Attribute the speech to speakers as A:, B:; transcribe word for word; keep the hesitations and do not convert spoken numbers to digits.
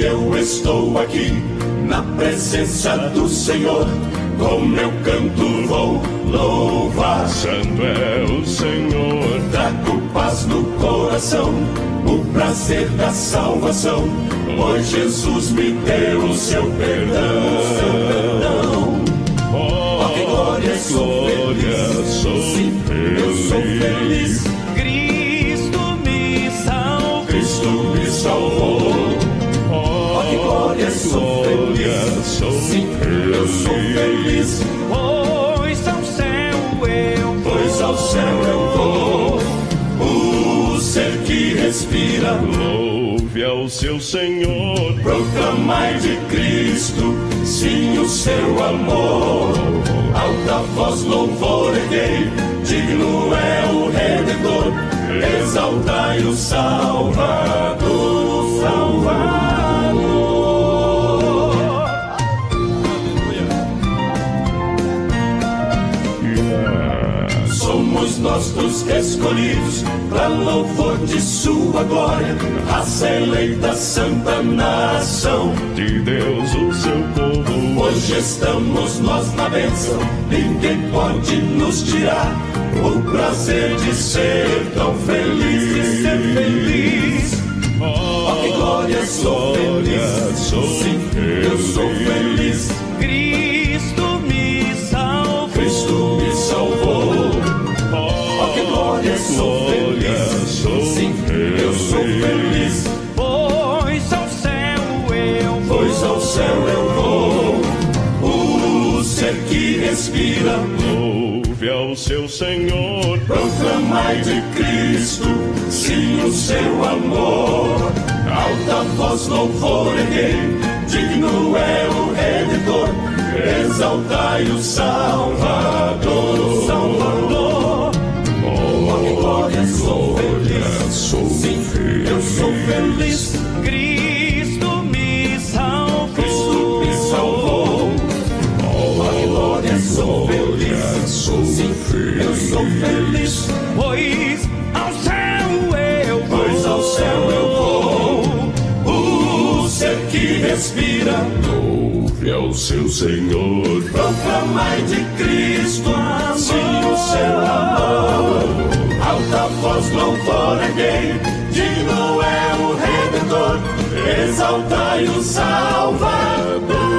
A: eu estou aqui, na presença do Senhor, com meu canto vou louvar.
B: Santo é o Senhor,
A: Trago paz no coração, o prazer da salvação, pois Jesus me deu o seu perdão.
B: oh,
A: que glória, sou feliz.
B: sou
A: Sim, eu sou feliz.
C: Cristo me salvou.
A: Cristo me salvou.
B: Oh,
A: que glória, sou feliz. Sim, eu sou feliz.
C: Pois ao céu eu vou.
A: Pois ao céu eu vou. O ser que respira,
B: Louve ao seu Senhor,
A: proclamai de Cristo, sim, o seu amor. Alta voz, louvor erguei, digno é o Redentor. Exaltai o Salvador, Salvador. Somos nós dos escolhidos, para louvor de sua glória, raça eleita, santa nação
B: de Deus o seu povo.
A: Hoje estamos nós na bênção, ninguém pode nos tirar o prazer de ser tão feliz, de ser feliz.
B: Oh,
A: que glória, sou feliz. Sim, eu sou feliz.
C: Cristo me salvou.
A: Cristo me salvou. Oh, que glória, sou feliz. Sim, eu sou feliz.
C: Pois ao céu eu vou.
A: Pois ao céu eu vou. O ser que respira,
B: Louve ao seu Senhor,
A: proclamai de Cristo, sim, o seu amor. Alta voz, louvor erguei, digno é o Redentor. Exaltai o Salvador, Salvador. Oh, que glória, sou feliz. Sim, eu sou feliz.
C: Cristo me salvou.
A: Cristo me salvou. Oh, que glória, sou feliz. Sim, eu sou feliz.
C: Pois ao céu eu vou.
A: Pois ao céu eu vou. O ser que respira, louve ao seu Senhor. Proclamai de Cristo, sim, o seu amor. Alta voz, louvor erguei, digno é o Redentor. Exaltai o Salvador.